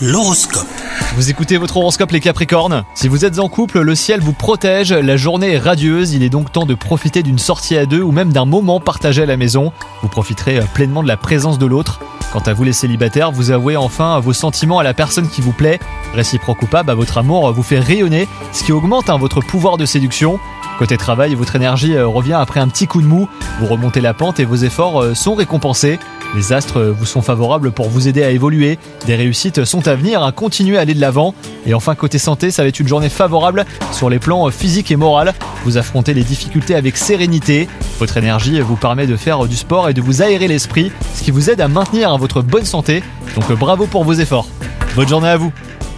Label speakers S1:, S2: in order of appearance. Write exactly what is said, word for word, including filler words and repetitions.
S1: L'horoscope.
S2: Vous écoutez votre horoscope les Capricornes. Si vous êtes en couple, le ciel vous protège, la journée est radieuse, il est donc temps de profiter d'une sortie à deux ou même d'un moment partagé à la maison. Vous profiterez pleinement de la présence de l'autre. Quant à vous les célibataires, vous avouez enfin vos sentiments à la personne qui vous plaît. Réciproque ou pas, bah, votre amour vous fait rayonner, ce qui augmente hein, votre pouvoir de séduction. Côté travail, votre énergie revient après un petit coup de mou. Vous remontez la pente et vos efforts sont récompensés. Les astres vous sont favorables pour vous aider à évoluer. Des réussites sont à venir, hein, continuez à aller de l'avant. Et enfin, côté santé, ça va être une journée favorable sur les plans physique et moral. Vous affrontez les difficultés avec sérénité. Votre énergie vous permet de faire du sport et de vous aérer l'esprit, ce qui vous aide à maintenir hein, votre bonne santé. Donc bravo pour vos efforts. Bonne journée à vous.